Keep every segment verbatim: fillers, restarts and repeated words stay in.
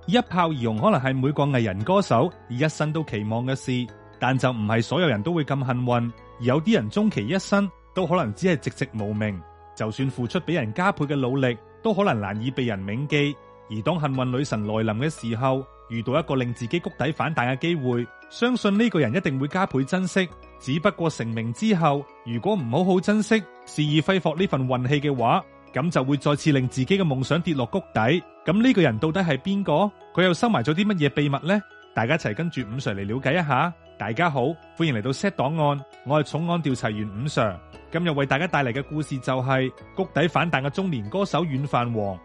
一炮而紅可能係每個藝人歌手一生都期望嘅事，但就唔係所有人都會咁幸運，而有啲人終其一生都可能只係寂寂無名，就算付出比人加倍嘅努力，都可能難以被人銘記。而當幸運女神來臨嘅時候，遇到一個令自己谷底反彈嘅機會，相信呢個人一定會加倍珍惜。只不過成名之後，如果唔好好珍惜，肆意揮霍呢份運氣嘅話，咁就會再次令自己嘅夢想跌落谷底。咁呢個人到底係邊個？佢又收埋咗啲乜嘢秘密呢？大家一齊跟住伍 Sir 嚟了解一下。大家好，歡迎嚟到 Z 檔案，我係重案調查員伍 Sir。今日為大家帶嚟嘅故事就係谷底反彈嘅中年歌手軟飯王。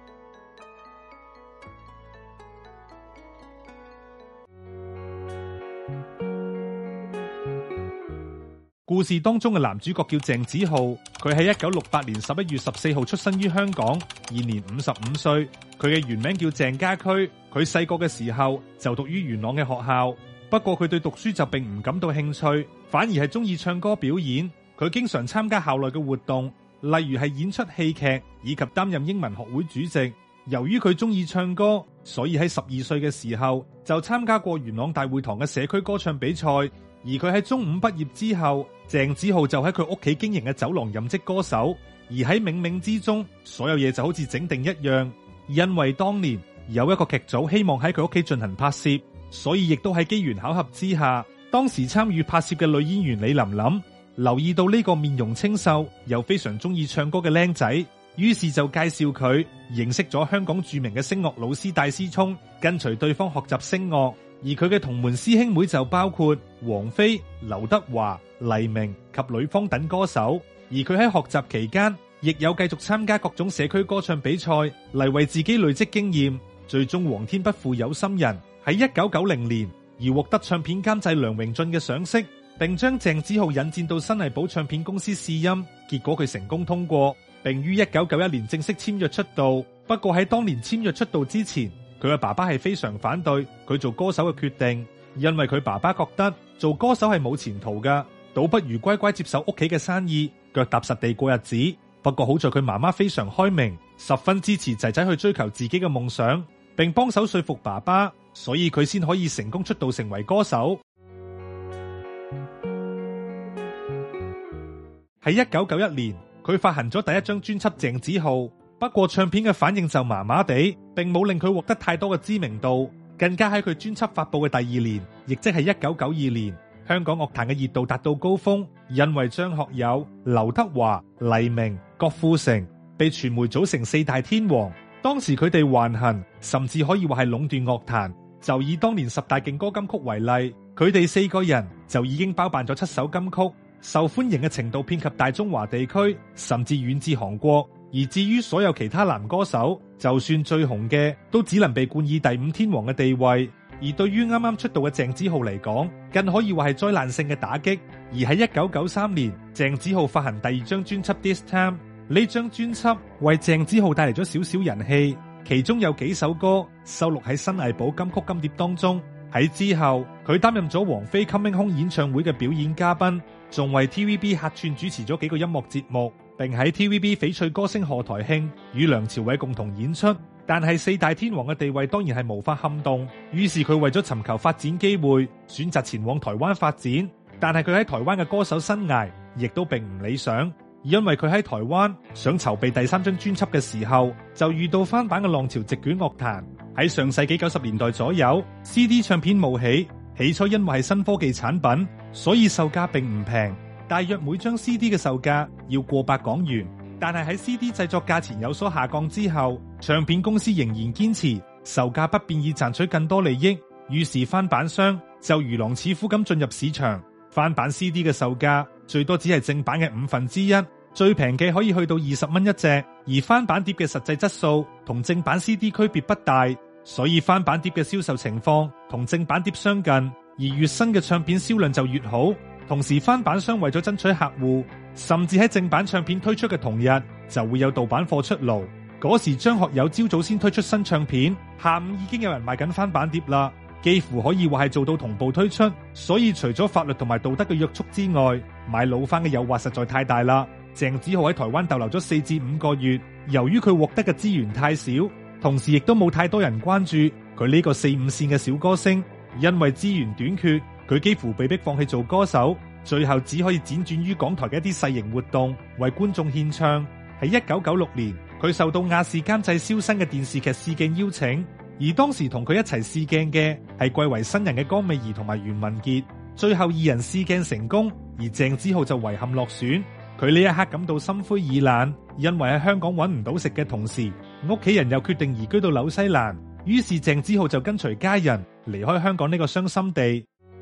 故事當中嘅男主角叫鄭子浩，佢喺一九六八年十一月十四號出生於香港，現年五十五歲。佢嘅原名叫鄭家駒。佢細個嘅時候就讀於元朗嘅學校，不過佢對讀書就並唔感到興趣，反而係中意唱歌表演。佢經常參加校內嘅活動，例如係演出戲劇以及擔任英文學會主席。由於佢中意唱歌，所以喺十二歲嘅時候就參加過元朗大會堂嘅社區歌唱比賽。而佢喺中五畢業之後，鄭子浩就喺佢屋企經營嘅酒廊任職歌手。而喺冥冥之中，所有嘢就好似整定一樣，因為當年有一個劇組希望喺佢屋企進行拍攝，所以亦都喺機緣巧合之下，當時參與拍攝嘅女演員李琳琳留意到呢個面容清秀又非常中意唱歌嘅靚仔，於是就介紹佢認識咗香港著名嘅聲樂老師戴思聰，跟隨對方學習聲樂。而佢嘅同門師兄妹就包括王菲、劉德華、黎明及呂方等歌手。而佢喺學習期間，亦有繼續參加各種社區歌唱比賽嚟為自己累積經驗。最終皇天不負有心人，喺一九九零年而獲得唱片監製梁榮駿嘅賞識，並將鄭子浩引薦到新藝寶唱片公司試音。結果佢成功通過，並於一九九一年正式簽約出道。不過喺當年簽約出道之前，佢嘅爸爸係非常反對佢做歌手嘅決定，因為佢爸爸覺得做歌手係冇前途噶，倒不如乖乖接受屋企嘅生意，腳踏實地過日子。不過好在佢媽媽非常開明，十分支持仔仔去追求自己嘅夢想，並幫手說服爸爸，所以佢先可以成功出道成為歌手。喺一九九一年，佢發行咗第一張專輯《鄭子浩》。不過唱片嘅反應就麻麻地，並冇令佢獲得太多嘅知名度。更加喺佢專輯發佈嘅第二年，亦即係一九九二年，香港樂壇嘅熱度達到高峰，因為張學友、劉德華、黎明、郭富城被傳媒組成四大天王。當時佢哋橫行，甚至可以話係壟斷樂壇。就以當年十大勁歌金曲為例，佢哋四個人就已經包辦咗七首金曲，受歡迎嘅程度遍及大中華地區，甚至遠至韓國。而至於所有其他男歌手，就算最紅嘅，都只能被冠以第五天王嘅地位。而對於啱啱出道嘅鄭子浩嚟講，更可以話係災難性嘅打擊。而喺一九九三年，鄭子浩發行第二張專輯《This Time》，呢張專輯為鄭子浩帶嚟咗少少人氣，其中有幾首歌收錄喺新藝寶金曲金碟當中。喺之後，佢擔任咗王菲 Coming Home 演唱會嘅表演嘉賓，仲為 T V B 客串主持咗幾個音樂節目，並喺 T V B 翡翠歌星賀台慶與梁朝偉共同演出。但係四大天王嘅地位當然係無法撼動，於是佢為咗尋求發展機會，選擇前往台灣發展。但係佢喺台灣嘅歌手生涯亦都並唔理想，因為佢喺台灣想籌備第三張專輯嘅時候，就遇到翻版嘅浪潮席捲樂壇。喺上世紀九十年代左右， C D 唱片冒起，起初因為係新科技產品，所以售價並唔平，大約每張 C D 嘅售價要過百港元。但係喺 C D 製作價錢有所下降之後，唱片公司仍然堅持售價不變以賺取更多利益，於是翻版商就如狼似虎咁進入市場。翻版 C D 嘅售價最多只係正版嘅五分之一，最平嘅可以去到二十蚊一隻。而翻版碟嘅實際質素同正版 C D 區別不大，所以翻版碟嘅銷售情況同正版碟相近，而越新嘅唱片銷量就越好。同時翻版商為咗爭取客戶，甚至喺正版唱片推出嘅同日就會有盜版貨出爐。嗰時張學友朝早先推出新唱片，下午已經有人賣緊翻版碟啦，幾乎可以話係做到同步推出。所以除咗法律同埋道德嘅約束之外，買老翻嘅誘惑實在太大啦。鄭子浩喺台灣逗留咗四至五個月，由於佢獲得嘅資源太少，同時亦都冇太多人關注， 佢呢個四五線嘅小歌星，因為資源短缺，佢幾乎被迫放棄做歌手，最後只可以輾轉於港台嘅一啲細型活動為觀眾獻唱。喺一九九六年，佢受到亞視監製蕭新嘅電視劇試鏡邀請，而當時同佢一齊試鏡嘅係貴為新人嘅江美儀同埋袁文傑。最後二人試鏡成功，而鄭之浩就遺憾落選。佢呢一刻感到心灰意冷，因為喺香港揾唔到食嘅同時，屋企人又決定移居到紐西蘭，於是鄭之浩就跟隨家人離開香港呢個傷心地。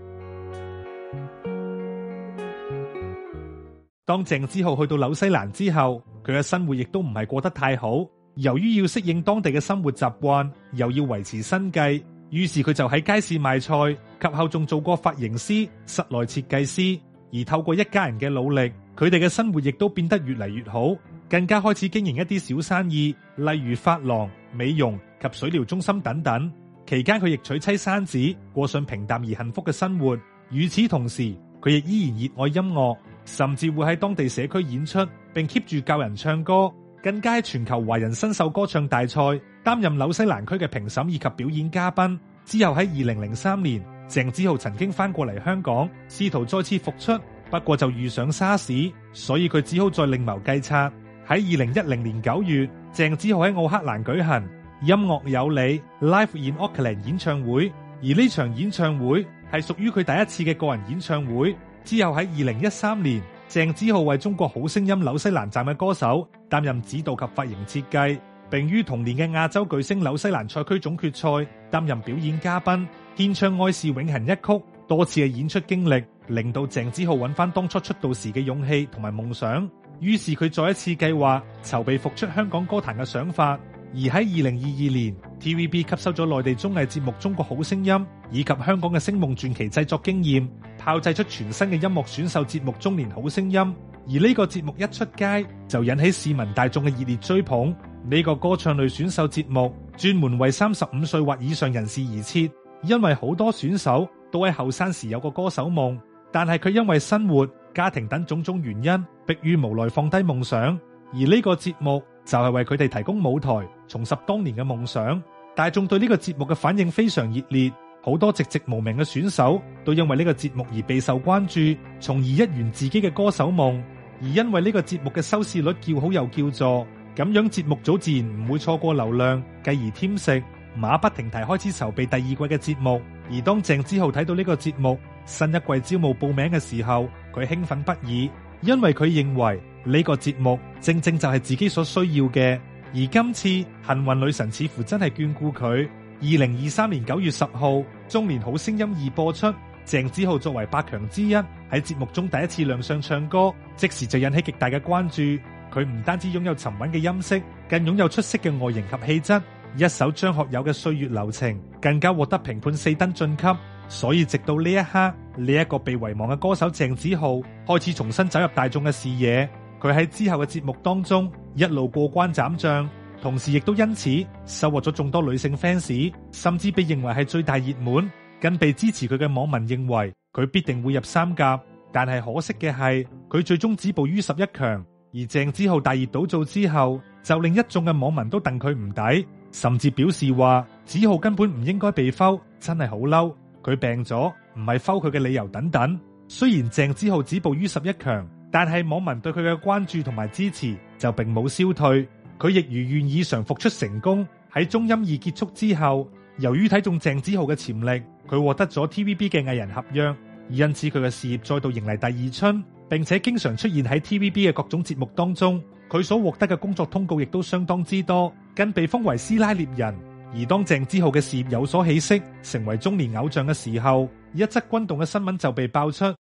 當鄭之浩去到紐西蘭之後，佢嘅生活亦都唔係過得太好。由於要適應當地嘅生活習慣，又要維持生計，於是佢就喺街市賣菜，及後仲做過髮型師、室內設計師。而透過一家人嘅努力，佢哋嘅生活亦都變得越嚟越好，更加開始經營一啲小生意，例如髮廊、美容及水療中心等等。期間佢亦娶妻生子，過上平淡而幸福嘅生活。與此同時，佢亦依然熱愛音樂，甚至會喺當地社區演出，並 keep 住教人唱歌，更加喺全球華人新秀歌唱大賽擔任紐西蘭區嘅評審以及表演嘉賓。之後喺二零零三年，鄭之浩曾經翻過嚟香港，試圖再次復出，不過就遇上沙士，所以佢只好再另謀計策。喺二零一零年九月，鄭之浩喺奧克蘭舉行音樂有你 Live in Auckland 演唱會，而呢場演唱會係屬於佢第一次嘅個人演唱會。之後喺二零一三年，鄭之浩為中國好聲音紐西蘭站嘅歌手擔任指導及髮型設計，並於同年嘅亞洲巨星紐西蘭賽區總決賽擔任表演嘉賓，獻唱愛是永恆一曲。多次嘅演出經歷令到鄭之浩揾翻當初出道時嘅勇氣同埋夢想，於是佢再一次計劃籌備復出香港歌壇嘅想法。而喺二零二二年 T V B 吸收咗內地綜藝節目《中國好聲音》以及香港嘅聲夢傳奇製作經驗，炮製出全新嘅音樂選秀節目《中年好聲音》。而呢個節目一出街就引起市民大眾嘅熱烈追捧。呢個歌唱類選秀節目專門為三十五歲或以上人士而設，因為好多選手都喺後生時有個歌手夢，但係佢因為生活、家庭等種種原因，迫於無奈放低夢想。而呢個節目就係為佢哋提供舞台，重拾當年嘅夢想。大眾對呢個節目嘅反應非常熱烈，好多籍籍無名嘅選手都因為呢個節目而備受關注，從而一圓自己嘅歌手夢。而因為呢個節目嘅收視率叫好又叫座，咁樣節目組自然唔會錯過流量，繼而添食，馬不停蹄開始籌備第二季嘅節目。而當鄭之浩睇到呢個節目新一季招募報名嘅時候，佢興奮不已，因為佢認為呢個節目正正就係自己所需要嘅。而今次幸運女神似乎真係眷顧佢。二零二三年九月十號，《中年好聲音二》播出，鄭之浩作為八強之一喺節目中第一次亮相唱歌，即時就引起極大嘅關注。佢唔單止擁有沉穩嘅音色，更擁有出色嘅外形及氣質。一首張學友嘅《歲月流情》更加獲得評判四燈晉級。所以直到呢一刻，呢一個被遺忘嘅歌手鄭之浩開始重新走入大眾嘅視野。佢喺之後嘅節目當中一路過關斬將，同時亦都因此收穫咗眾多女性 fans， 甚至被認為係最大熱門，更被支持佢嘅網民認為佢必定會入三甲。但係可惜嘅係，佢最終止步於十一強。而鄭之浩大熱倒灶之後，就令一眾嘅網民都戥佢唔抵，甚至表示話子浩根本唔應該被摟，真係好嬲，佢病咗，唔係摟佢嘅理由等等。雖然鄭之浩止步於十一強，但係網民對佢嘅關注同埋支持就並冇消退。佢亦如願以償復出成功。喺中音二結束之後，由於睇中鄭之浩嘅潛力，佢獲得咗 T V B 嘅藝人合約，因此佢嘅事業再度迎嚟第二春，並且經常出現喺 T V B 嘅各種節目當中。佢所獲得嘅工作通告亦都相當之多，更被封為師奶獵人。而當鄭之浩嘅事業有所起色，成為中年偶像嘅時候，一則轟動嘅新聞就被爆出。二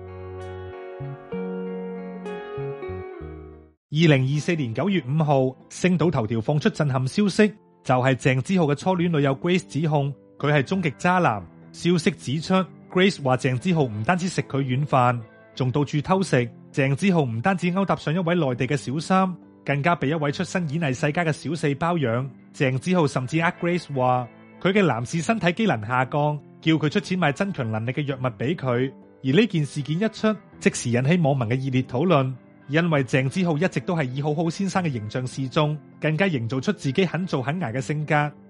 零二四年九月五號，星島頭條放出震撼消息，就係鄭之浩嘅初戀女友 Grace 指控佢係終極渣男。消息指出 ，Grace 話鄭之浩唔單止食佢軟飯，仲到處偷食。鄭之浩唔單止勾搭上一位內地嘅小三，更加被一位出身演藝世家嘅小四包養。鄭之浩甚至呃 Grace 話佢嘅男士身體機能下降，叫佢出錢買增強能力嘅藥物俾佢。而呢件事件一出，即時引起網民嘅熱烈討論。因為鄭之浩一直都係以好好先生嘅形象示眾，更加營造出自己肯做肯捱嘅性格。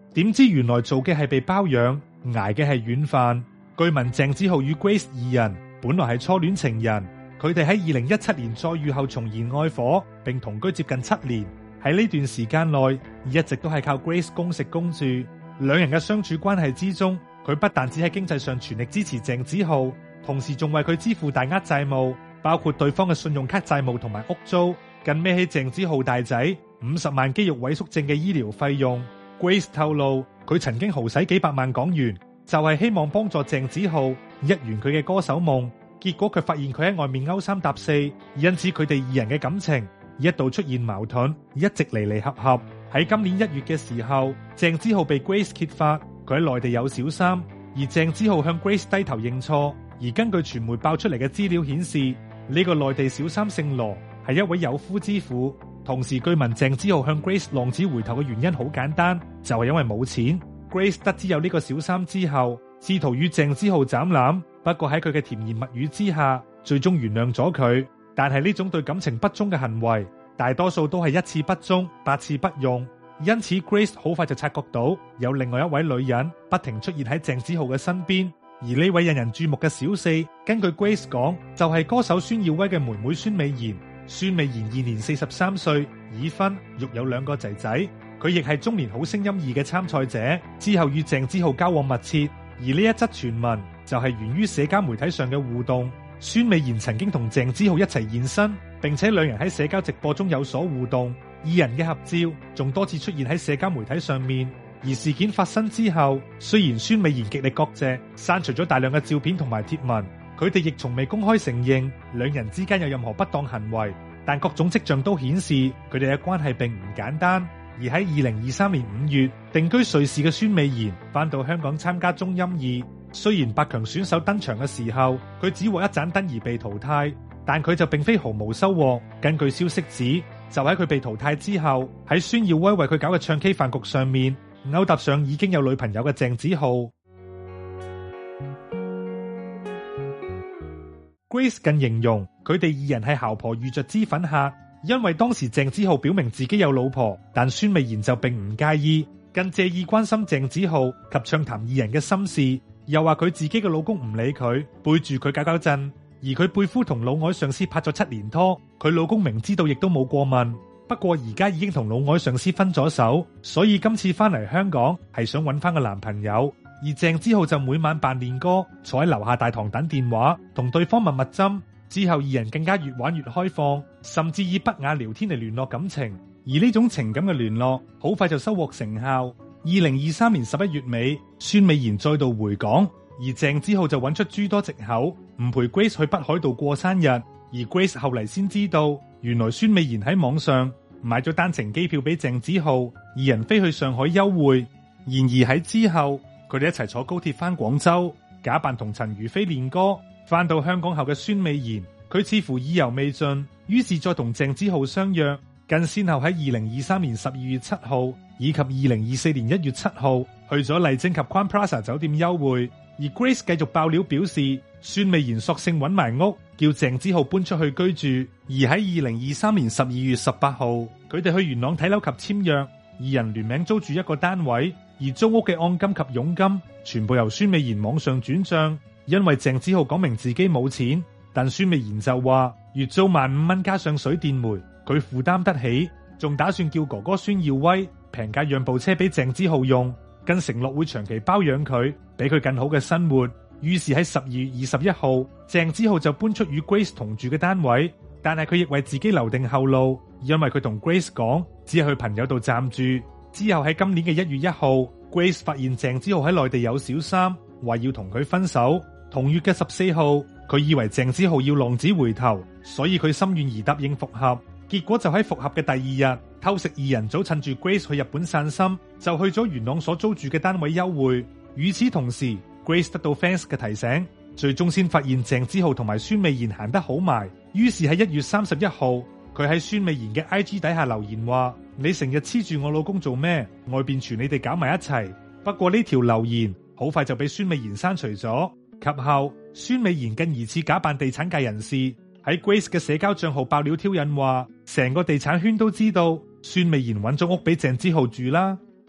點知原來做嘅係被包養，挨嘅係軟飯。據聞鄭子浩與 Grace 二人本來係初戀情人，佢哋喺二零一七年再遇後重燃愛火，並同居接近七年。喺呢段時間內，一直都係靠 Grace 供食供住。兩人嘅相處關係之中，佢不但只喺經濟上全力支持鄭子浩，同時仲為佢支付大額債務，包括對方嘅信用卡債務同埋屋租，更孭起鄭子浩大仔五十萬肌肉萎縮症嘅醫療費用。Grace 透露，佢曾經豪使幾百萬港元，就係希望幫助鄭子浩一圓佢嘅歌手夢。結果佢發現佢喺外面勾三搭四，因此佢哋二人嘅感情一度出現矛盾，一直離離合合。喺今年一月嘅時候，鄭子浩被 Grace 揭發佢喺內地有小三，而鄭子浩向 Grace 低頭認錯。而根據傳媒爆出嚟嘅資料顯示，呢、這個內地小三姓羅，係一位有夫之婦。同時據聞鄭子浩向 Grace 浪子回頭嘅原因好簡單，就係因為冇錢。Grace 得知有呢個小三之後，試圖與鄭子浩斬纜，不過喺佢嘅甜言蜜語之下，最終原諒咗佢。但係呢種對感情不忠嘅行為，大多數都係一次不忠，百次不用。因此 Grace 好快就察覺到有另外一位女人不停出現喺鄭子浩嘅身邊。而呢位引人注目嘅小四，根據 Grace 講，就係、是、歌手孫耀威嘅妹妹孫美妍。孫美妍現年四十三歲，已婚，育有兩個仔仔。佢亦係中年好聲音二嘅參賽者，之後與鄭子浩交往密切。而呢一則傳聞就係源於社交媒體上嘅互動。孫美妍曾經同鄭子浩一齊現身，並且兩人喺社交直播中有所互動，二人嘅合照仲多次出現喺社交媒體上面。而事件發生之後，雖然孫美妍極力割席，刪除咗大量嘅照片同埋貼文，佢哋亦從未公開承認兩人之間有任何不當行為，但各種跡象都顯示佢哋嘅關係並唔簡單。而喺二零二三年五月，定居瑞士嘅孫美妍返到香港參加中音二，雖然八強選手登場嘅時候，佢只獲一盞燈而被淘汰，但佢就並非毫無收穫。根據消息指，就喺佢被淘汰之後，喺孫耀威為佢搞嘅唱 K 飯局上面，勾搭上已經有女朋友嘅鄭子浩。Grace 更形容佢哋二人係姣婆遇着脂粉客，因為當時鄭子浩表明自己有老婆，但孫美妍就並唔介意，更借意關心鄭子浩及暢談二人嘅心事，又話佢自己嘅老公唔理佢，背住佢搞搞震，而佢背夫同老外上司拍咗七年拖，佢老公明知道亦都冇過問。不過而家已經同老外上司分咗手，所以今次翻嚟香港係想揾翻個男朋友。而鄭子浩就每晚扮練歌，坐喺樓下大堂等電話，同對方密密針。之後二人更加越玩越開放，甚至以不雅聊天嚟聯絡感情。而呢種情感嘅聯絡好快就收穫成效。二零二三年十一月尾，孫美妍再度回港，而鄭子浩就揾出諸多藉口唔陪 Grace 去北海道過生日。而 Grace 後嚟先知道，原來孫美妍喺網上買咗單程機票俾鄭子浩，二人飛去上海幽會。然而喺之後，佢哋一齊坐高鐵翻廣州，假扮同陳如飛練歌。翻到香港後嘅孫美妍，佢似乎意猶未盡，於是再同鄭子浩相約，更先後喺二零二三年十二月七號以及二零二四年一月七號去咗麗晶及 Crown Plaza 酒店幽會。而 Grace 繼續爆料表示，孫美妍索性揾埋屋，叫鄭子浩搬出去居住。而喺二零二三年十二月十八號，佢哋去元朗睇樓及簽約，二人聯名租住一個單位。而租屋嘅按金及佣金全部由孫美妍網上轉賬，因為鄭子浩講明自己冇錢，但孫美妍就話月租萬五蚊加上水電煤，佢負擔得起，仲打算叫哥哥孫耀威平價讓部車俾鄭子浩用，更承諾會長期包養佢，俾佢更好嘅生活。於是喺十二月二十一號，鄭子浩就搬出與 Grace 同住嘅單位，但係佢亦為自己留定後路，因為佢同 Grace 講只係去朋友度暫住。之後喺今年嘅一月一號 ，Grace 發現鄭子浩喺內地有小三，話要同佢分手。同月嘅十四號，佢以為鄭子浩要浪子回頭，所以佢心軟而答應復合。結果就喺復合嘅第二日，偷食二人組趁住 Grace 去日本散心，就去咗元朗所租住嘅單位幽會。與此同時 ，Grace 得到 fans 嘅提醒，最終先發現鄭子浩同埋孫美妍行得好埋。於是喺一月三十一號，佢喺孫美妍嘅 I G 底下留言話：你成日黐住我老公做咩？外邊傳你哋搞埋一齊。不過呢條留言好快就俾孫美妍刪除咗。及後，孫美妍更疑似假扮地產界人士，喺 Grace 嘅社交賬號爆料挑釁話，成個地產圈都知道孫美妍揾咗屋俾鄭之浩住啦。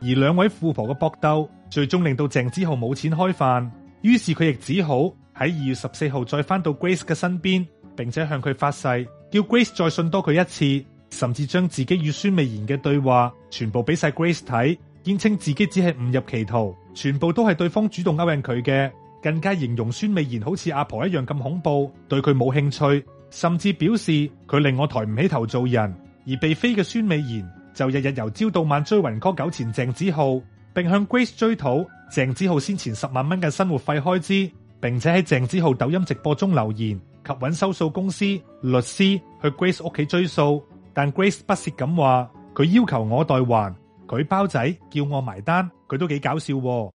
而兩位富婆嘅搏鬥最終令到鄭之浩冇錢開飯，於是佢亦只好喺二月十四號再翻到 Grace 嘅身邊，並且向佢發誓，叫 Grace 再信多佢一次，甚至將自己與孫美妍嘅對話全部俾晒 Grace 睇，堅稱自己只係誤入歧途，全部都係對方主動勾引佢嘅，更加形容孫美妍好似阿婆一樣咁恐怖，對佢冇興趣，甚至表示佢令我抬唔起頭做人。而被飛嘅孫美妍就日日由朝到晚追魂 call 糾纏鄭子浩，並向 Grace 追討鄭子浩先前十萬蚊嘅生活費開支，並且喺鄭子浩抖音直播中留言及揾收數公司、律師去 Grace 屋企追數，但 Grace 不屑咁話佢要求我代還，佢包仔叫我埋單，佢都幾搞笑喎。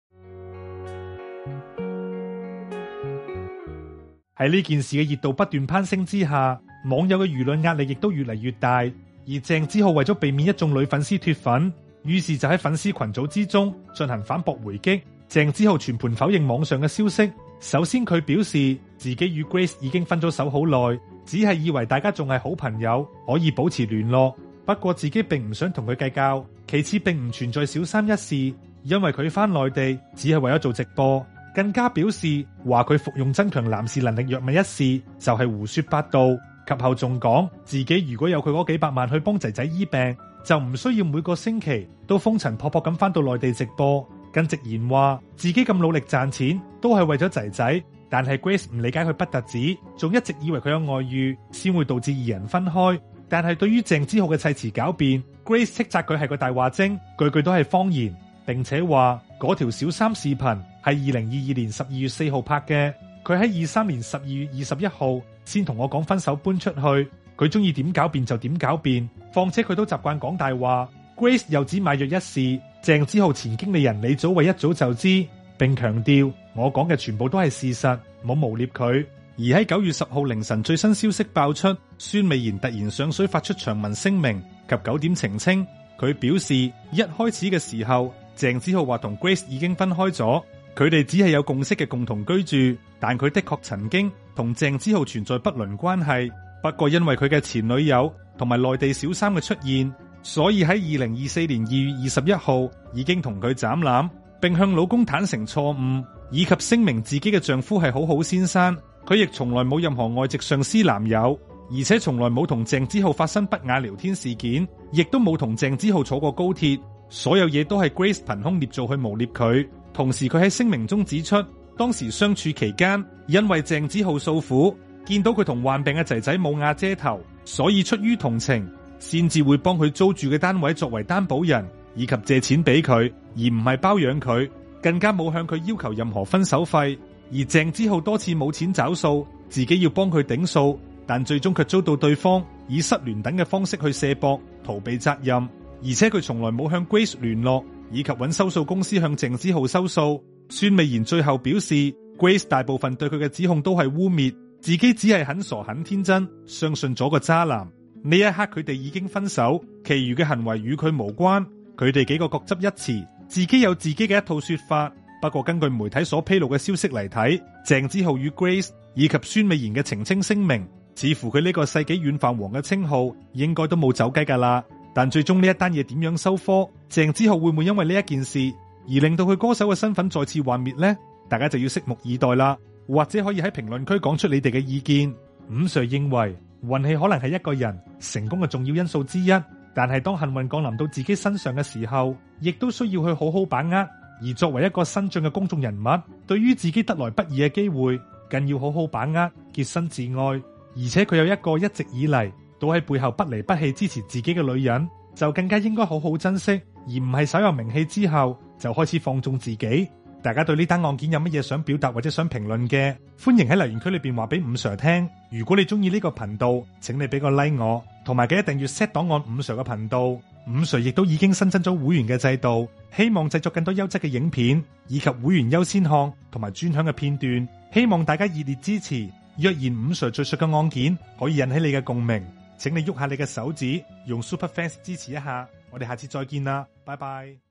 喺呢件事嘅熱度不斷攀升之下，網友嘅輿論壓力亦都越嚟越大。而鄭之浩為咗避免一眾女粉絲脫粉，於是就喺粉絲群組之中進行反駁回擊。鄭之浩全盤否認網上嘅消息。首先佢表示自己與 Grace 已經分咗手好耐，只係以為大家仲係好朋友，可以保持聯絡。不過自己並唔想同佢計較。其次並唔存在小三一事，因為佢返內地只係為咗做直播。更加表示話佢服用增強男士能力藥物一事就係胡說八道。及後仲講自己如果有佢嗰幾百萬去幫仔仔醫病，就唔需要每個星期都風塵僕僕咁翻到內地直播。更直言話自己咁努力賺錢都係為咗仔仔，但係 Grace 唔理解佢不特止，仲一直以為佢有外遇，先會導致二人分開。但係對於鄭之浩嘅砌詞狡辯， Grace 斥責佢係個大話精，句句都係謊言，並且話嗰條小三視頻係二零二二年十二月四號拍嘅，佢喺二三年十二月二十一號先同我講分手搬出去，佢中意點狡辯就點狡辯，況且佢都習慣講大話。 Grace 又指買藥一事，鄭之浩前經理人李祖偉一早就知，並強調我講嘅全部都係事實，冇誣衊佢。而喺九月十號凌晨最新消息爆出，孫美妍突然上水發出長文聲明及九點澄清。佢表示一開始嘅時候鄭之浩話同 Grace 已經分開咗，佢哋只係有共識嘅共同居住，但佢的確曾經同鄭之浩存在不倫關係。不過因為佢嘅前女友同埋內地小三嘅出現，所以喺二零二四年二月二十一號已經同佢斬纜，並向老公坦誠錯誤，以及聲明自己嘅丈夫係好好先生。佢亦從來冇任何外籍上司男友，而且從來冇同鄭之浩發生不雅聊天事件，亦都冇同鄭之浩坐過高鐵。所有嘢都係 Grace 憑空捏造去誣衊佢。同時佢喺聲明中指出，當時相處期間，因為鄭之浩訴苦，見到佢同患病嘅仔仔冇瓦遮頭，所以出於同情，先至會幫佢租住嘅單位作為擔保人，以及借錢俾佢，而唔係包養佢，更加冇向佢要求任何分手費。而鄭之浩多次冇錢找數，自己要幫佢頂數，但最終卻遭到對方以失聯等嘅方式去卸膊，逃避責任。而且佢從來冇向 Grace 聯絡，以及揾收數公司向鄭之浩收數。孫美妍最後表示 Grace 大部分對佢嘅指控都係污衊，自己只係很傻很天真，相信咗個渣男。呢一刻佢哋已經分手，其餘嘅行為與佢無關。佢哋幾個各執一詞，自己有自己嘅一套說法。不過根據媒體所披露嘅消息嚟睇，鄭之浩與 Grace 以及孫美妍嘅澄清聲明，似乎佢呢個世紀軟飯王嘅稱號應該都冇走雞噶啦。但最終呢一單嘢點樣收科，鄭之浩會唔會因為呢一件事而令到佢歌手嘅身份再次幻滅呢？大家就要拭目以待啦。或者可以喺評論區講出你哋嘅意見。伍 Sir 認為運氣可能係一個人成功嘅重要因素之一，但係當幸運降臨到自己身上嘅時候，亦都需要去好好把握。而作為一個新晉嘅公眾人物，對於自己得來不易嘅機會，更要好好把握，潔身自愛。而且佢有一個一直以嚟都喺背後不離不棄支持自己嘅女人，就更加應該好好珍惜，而唔係稍有名氣之後就開始放縱自己。大家對呢單案件有乜嘢想表達或者想評論嘅，歡迎喺留言區裏邊話俾伍 Sir 聽。如果你中意呢個頻道，請你俾個 like 我，同埋記得訂閱 set 檔案伍 Sir 嘅頻道。伍 Sir 亦都已經新增咗會員嘅制度，希望製作更多優質嘅影片，以及會員優先看同埋專享嘅片段。希望大家熱烈支持。若然伍 Sir 敘述嘅案件可以引起你嘅共鳴，請你喐下你嘅手指，用 Super Fans 支持一下。我哋下次再見啦，拜拜。